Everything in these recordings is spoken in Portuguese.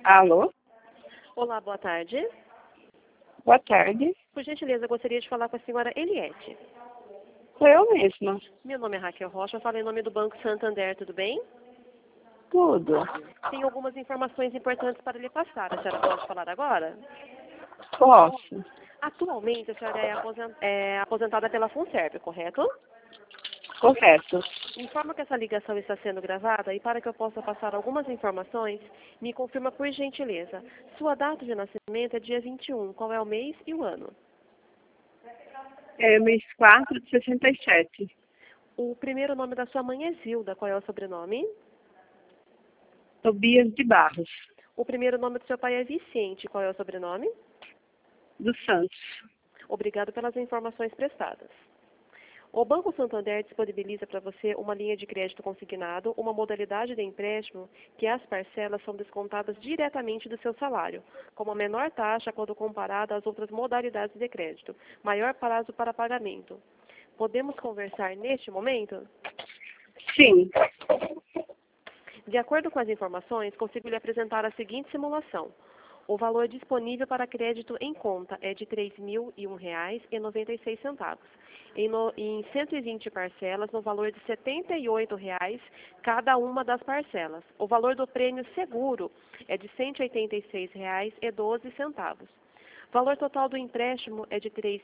Alô? Olá, boa tarde. Boa tarde. Por gentileza, gostaria de falar com a senhora Eliette. Sou eu mesma. Meu nome é Raquel Rocha, eu falo em nome do Banco Santander, tudo bem? Tudo. Tenho algumas informações importantes para lhe passar. A senhora pode falar agora? Posso. Atualmente, a senhora é aposentada pela FUNSERV, correto? Correto. Informo que essa ligação está sendo gravada e para que eu possa passar algumas informações, me confirma por gentileza. Sua data de nascimento é dia 21. Qual é o mês e o ano? É mês 4 de 67. O primeiro nome da sua mãe é Zilda. Qual é o sobrenome? Tobias de Barros. O primeiro nome do seu pai é Vicente. Qual é o sobrenome? Dos Santos. Obrigado pelas informações prestadas. O Banco Santander disponibiliza para você uma linha de crédito consignado, uma modalidade de empréstimo que as parcelas são descontadas diretamente do seu salário, com uma menor taxa quando comparada às outras modalidades de crédito, maior prazo para pagamento. Podemos conversar neste momento? Sim. De acordo com as informações, consigo lhe apresentar a seguinte simulação. O valor disponível para crédito em conta é de R$ 3.001,96, em 120 parcelas, no valor de R$ 78,00 cada uma das parcelas. O valor do prêmio seguro é de R$ 186,12. O valor total do empréstimo é de R$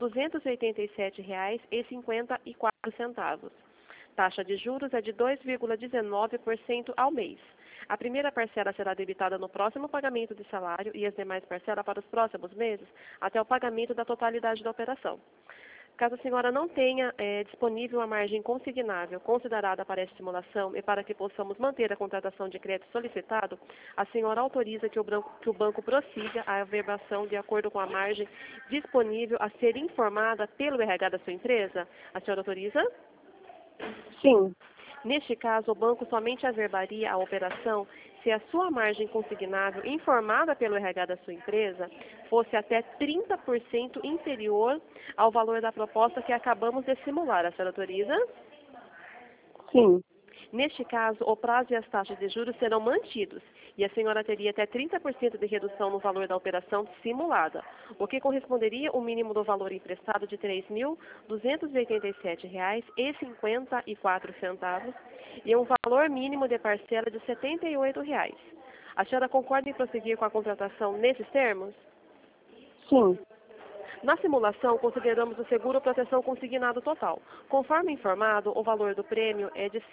3.287,54. Taxa de juros é de 2,19% ao mês. A primeira parcela será debitada no próximo pagamento de salário e as demais parcelas para os próximos meses, até o pagamento da totalidade da operação. Caso a senhora não tenha disponível a margem consignável considerada para esta simulação e para que possamos manter a contratação de crédito solicitado, a senhora autoriza que o banco prossiga a averbação de acordo com a margem disponível a ser informada pelo RH da sua empresa? A senhora autoriza? Sim. Neste caso, o banco somente averbaria a operação se a sua margem consignável informada pelo RH da sua empresa fosse até 30% inferior ao valor da proposta que acabamos de simular. A senhora autoriza? Sim. Neste caso, o prazo e as taxas de juros serão mantidos e a senhora teria até 30% de redução no valor da operação simulada, o que corresponderia ao mínimo do valor emprestado de R$ 3.287,54 e um valor mínimo de parcela de R$ 78,00. A senhora concorda em prosseguir com a contratação nesses termos? Sim. Na simulação, consideramos o seguro proteção consignado total. Conforme informado, o valor do prêmio é de R$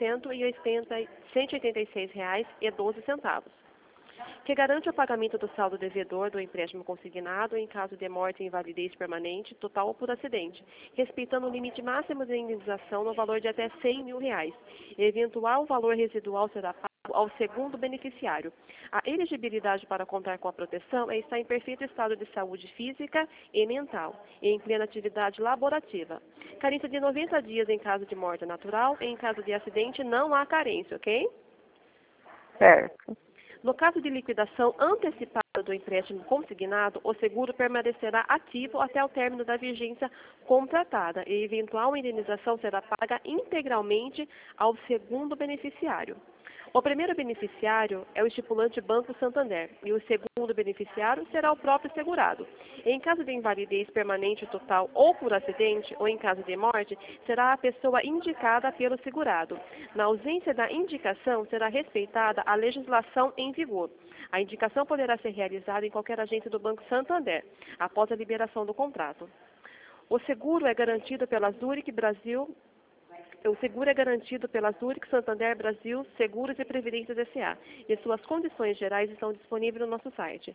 186,12, que garante o pagamento do saldo devedor do empréstimo consignado em caso de morte e invalidez permanente, total ou por acidente, respeitando o limite máximo de indenização no valor de até R$ 100.000. Eventual valor residual será pago ao segundo beneficiário. A elegibilidade para contar com a proteção é estar em perfeito estado de saúde física e mental e em plena atividade laborativa. Carência de 90 dias em caso de morte natural e em caso de acidente não há carência, ok? Certo. No caso de liquidação antecipada do empréstimo consignado, o seguro permanecerá ativo até o término da vigência contratada e eventual indenização será paga integralmente ao segundo beneficiário. O primeiro beneficiário é o estipulante Banco Santander e o segundo beneficiário será o próprio segurado. Em caso de invalidez permanente total ou por acidente ou em caso de morte, será a pessoa indicada pelo segurado. Na ausência da indicação, será respeitada a legislação em vigor. A indicação poderá ser realizada em qualquer agência do Banco Santander, após a liberação do contrato. O seguro é garantido pela Zurich Brasil. O seguro é garantido pela Zurich Santander Brasil Seguros e Previdências S.A. e suas condições gerais estão disponíveis no nosso site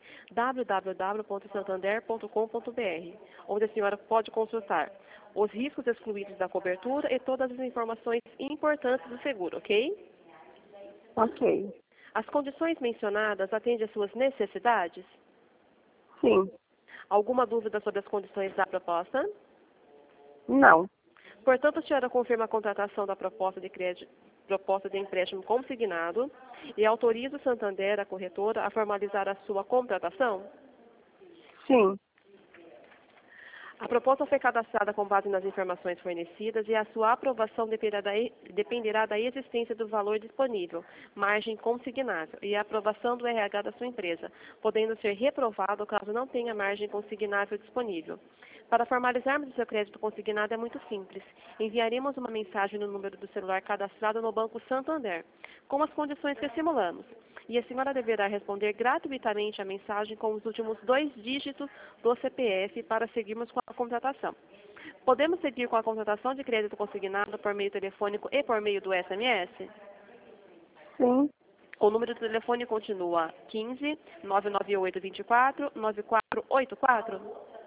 www.santander.com.br, onde a senhora pode consultar os riscos excluídos da cobertura e todas as informações importantes do seguro, ok? Ok. As condições mencionadas atendem às suas necessidades? Sim. Alguma dúvida sobre as condições da proposta? Não. Portanto, a senhora confirma a contratação da proposta de crédito, proposta de empréstimo consignado e autoriza o Santander, a corretora, a formalizar a sua contratação? Sim. A proposta foi cadastrada com base nas informações fornecidas e a sua aprovação dependerá da existência do valor disponível, margem consignável, e a aprovação do RH da sua empresa, podendo ser reprovado caso não tenha margem consignável disponível. Para formalizarmos o seu crédito consignado é muito simples. Enviaremos uma mensagem no número do celular cadastrado no Banco Santander, com as condições que simulamos. E a senhora deverá responder gratuitamente a mensagem com os últimos 2 dígitos do CPF para seguirmos com a contratação. Podemos seguir com a contratação de crédito consignado por meio telefônico e por meio do SMS? Sim. O número do telefone continua 15 998 24 9484.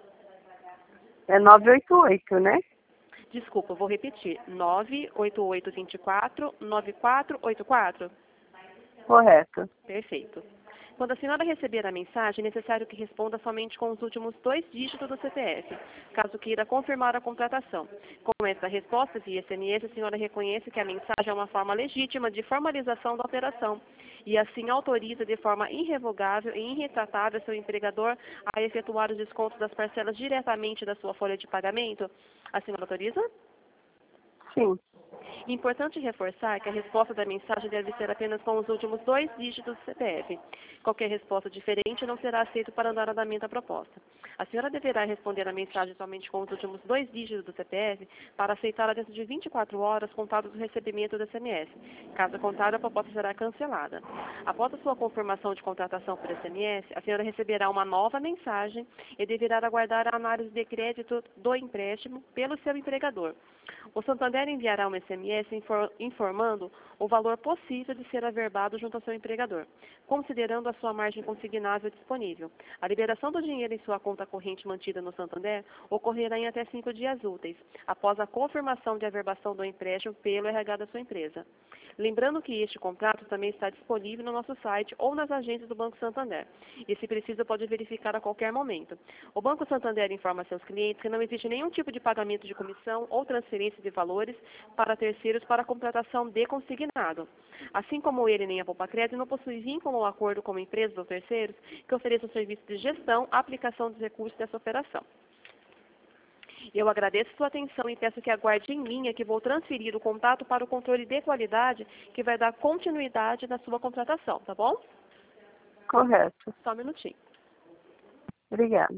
É 988, né? Desculpa, vou repetir. 988 24 9484. Correto. Perfeito. Quando a senhora receber a mensagem, é necessário que responda somente com os últimos 2 dígitos do CPF, caso queira confirmar a contratação. Com esta resposta via SMS, a senhora reconhece que a mensagem é uma forma legítima de formalização da operação e assim autoriza de forma irrevogável e irretratável seu empregador a efetuar os descontos das parcelas diretamente da sua folha de pagamento. A senhora autoriza? Sim. Importante reforçar que a resposta da mensagem deve ser apenas com os últimos 2 dígitos do CPF. Qualquer resposta diferente não será aceita para dar andamento à proposta. A senhora deverá responder a mensagem somente com os últimos 2 dígitos do CPF para aceitá-la dentro de 24 horas contadas do recebimento do SMS. Caso contrário, a proposta será cancelada. Após a sua confirmação de contratação por SMS, a senhora receberá uma nova mensagem e deverá aguardar a análise de crédito do empréstimo pelo seu empregador. O Santander enviará um SMS informando o valor possível de ser averbado junto ao seu empregador, considerando a sua margem consignável disponível. A liberação do dinheiro em sua conta corrente mantida no Santander ocorrerá em até 5 dias úteis, após a confirmação de averbação do empréstimo pelo RH da sua empresa. Lembrando que este contrato também está disponível no nosso site ou nas agências do Banco Santander. E, se precisa, pode verificar a qualquer momento. O Banco Santander informa a seus clientes que não existe nenhum tipo de pagamento de comissão ou transferência de valores para terceiros para a contratação de consignado. Assim como ele nem a Poupa-Crédito não possui vínculo ou acordo com empresas ou terceiros que ofereçam serviços de gestão, aplicação dos recursos dessa operação. Eu agradeço sua atenção e peço que aguarde em linha que vou transferir o contato para o controle de qualidade que vai dar continuidade na sua contratação, tá bom? Correto. Só um minutinho. Obrigada.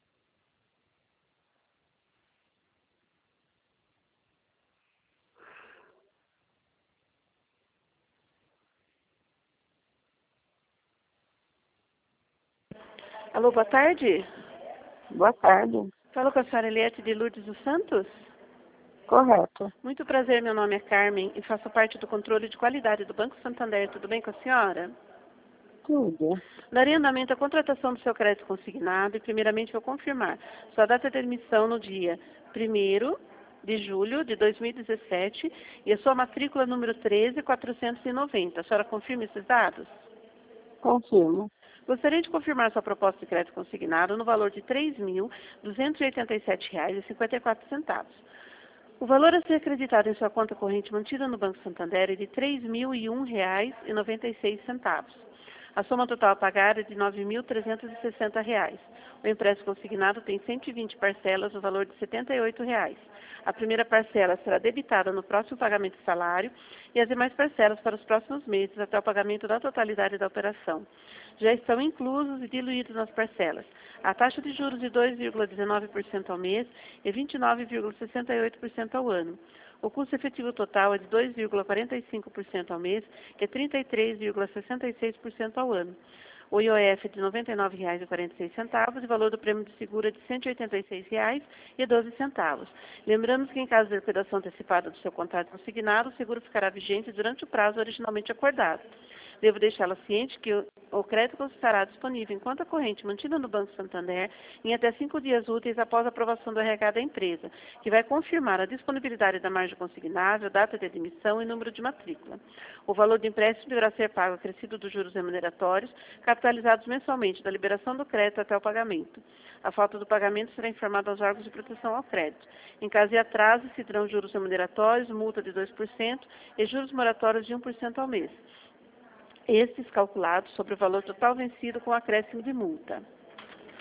Alô, boa tarde. Boa tarde. Falo com a senhora Eliette de Lourdes dos Santos. Correto. Muito prazer, meu nome é Carmen e faço parte do controle de qualidade do Banco Santander. Tudo bem com a senhora? Tudo. Darei andamento à contratação do seu crédito consignado e, primeiramente, vou confirmar sua data de emissão no dia 1º de julho de 2017 e a sua matrícula número 13490. A senhora confirma esses dados? Confirmo. Gostaria de confirmar sua proposta de crédito consignado no valor de R$ 3.287,54. O valor a ser acreditado em sua conta corrente mantida no Banco Santander é de R$ 3.001,96. A soma total a pagar é de R$ 9.360. O empréstimo consignado tem 120 parcelas no valor de R$ 78. A primeira parcela será debitada no próximo pagamento de salário e as demais parcelas para os próximos meses até o pagamento da totalidade da operação. Já estão inclusos e diluídos nas parcelas a taxa de juros de 2,19% ao mês e 29,68% ao ano. O custo efetivo total é de 2,45% ao mês e 33,66% ao ano. O IOF é de R$ 99,46 e o valor do prêmio de seguro é de R$ 186,12. Lembramos que, em caso de liquidação antecipada do seu contrato consignado, o seguro ficará vigente durante o prazo originalmente acordado. Devo deixá-la ciente que o crédito estará disponível em conta corrente mantida no Banco Santander em até 5 dias úteis após a aprovação do RH da empresa, que vai confirmar a disponibilidade da margem consignável, data de admissão e número de matrícula. O valor do empréstimo deverá ser pago acrescido dos juros remuneratórios, capitalizados mensalmente da liberação do crédito até o pagamento. A falta do pagamento será informada aos órgãos de proteção ao crédito. Em caso de atraso, se terão juros remuneratórios, multa de 2% e juros moratórios de 1% ao mês. Estes calculados sobre o valor total vencido com acréscimo de multa.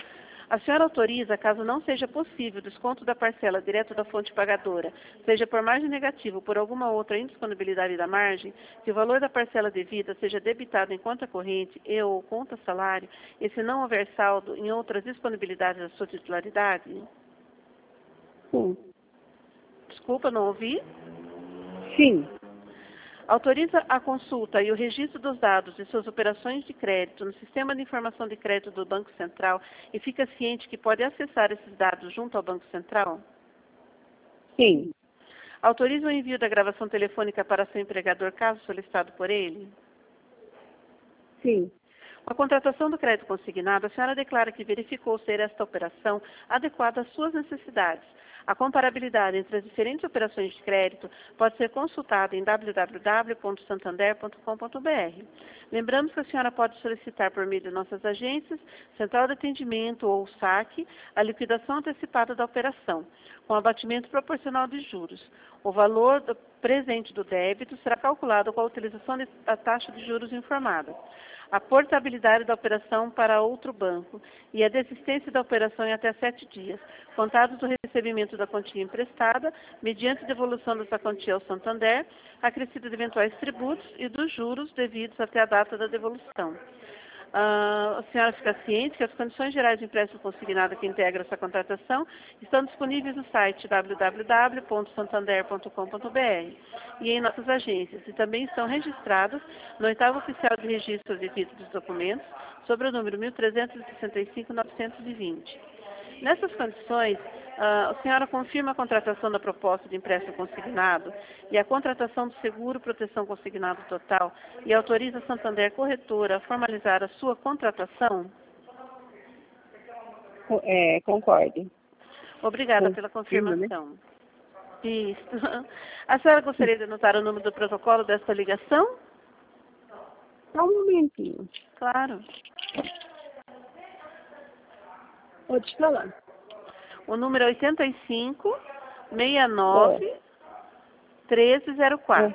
A senhora autoriza, caso não seja possível, o desconto da parcela direto da fonte pagadora, seja por margem negativa ou por alguma outra indisponibilidade da margem, se o valor da parcela devida seja debitado em conta corrente e ou conta salário, e se não houver saldo em outras disponibilidades da sua titularidade? Sim. Desculpa, não ouvi. Sim. Autoriza a consulta e o registro dos dados de suas operações de crédito no Sistema de Informação de Crédito do Banco Central e fica ciente que pode acessar esses dados junto ao Banco Central? Sim. Autoriza o envio da gravação telefônica para seu empregador, caso solicitado por ele? Sim. Com a contratação do crédito consignado, a senhora declara que verificou ser esta operação adequada às suas necessidades. A comparabilidade entre as diferentes operações de crédito pode ser consultada em www.santander.com.br. Lembramos que a senhora pode solicitar por meio de nossas agências, central de atendimento ou saque, a liquidação antecipada da operação, com abatimento proporcional de juros. O valor presente do débito será calculado com a utilização da taxa de juros informada. A portabilidade da operação para outro banco e a desistência da operação em até 7 dias, contados do recebimento da quantia emprestada, mediante devolução dessa quantia ao Santander, acrescida de eventuais tributos e dos juros devidos até a data da devolução. A senhora fica ciente que as condições gerais de empréstimo consignado que integram essa contratação estão disponíveis no site www.santander.com.br e em nossas agências, e também estão registradas no 8º Oficial de Registros e Títulos dos Documentos, sobre o número 1365-920. Nessas condições, a senhora confirma a contratação da proposta de empréstimo consignado e a contratação do seguro proteção consignado total e autoriza a Santander Corretora a formalizar a sua contratação? Concordo. Obrigada pela confirmação. Isso. A senhora gostaria de anotar o número do protocolo desta ligação? Só um momentinho. Claro. Pode falar. O número é 8569-1304.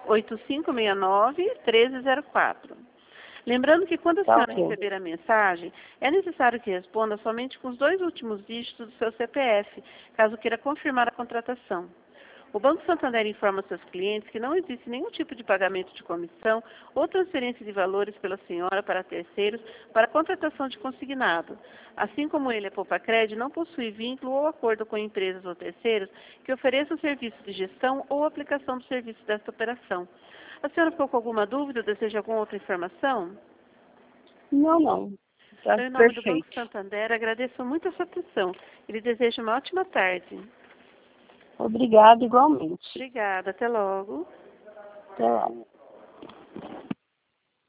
8569-1304. Lembrando que quando a senhora receber a mensagem, é necessário que responda somente com os 2 últimos dígitos do seu CPF, caso queira confirmar a contratação. O Banco Santander informa seus clientes que não existe nenhum tipo de pagamento de comissão ou transferência de valores pela senhora para terceiros para a contratação de consignado. Assim como ele, a Poupacred, não possui vínculo ou acordo com empresas ou terceiros que ofereçam serviço de gestão ou aplicação do serviço desta operação. A senhora ficou com alguma dúvida ou deseja alguma outra informação? Não. Tá Em nome do perfeito. Banco Santander, agradeço muito a sua atenção. Ele deseja uma ótima tarde. Obrigada igualmente. Obrigada, até logo. Até lá.